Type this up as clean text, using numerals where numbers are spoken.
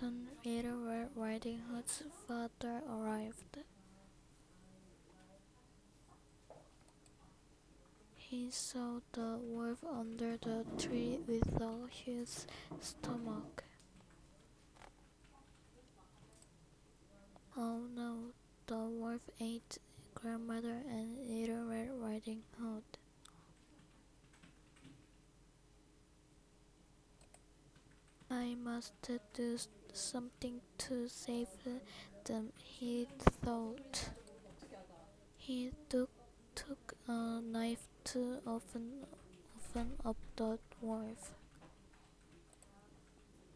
Soon Little Red Riding Hood's father arrived. He saw the wolf under the tree with a huge stomach. Oh no, the wolf ate Grandmother and Little Red Riding Hood. I must do something to save them, he thought. He took a knife to open up the wolf.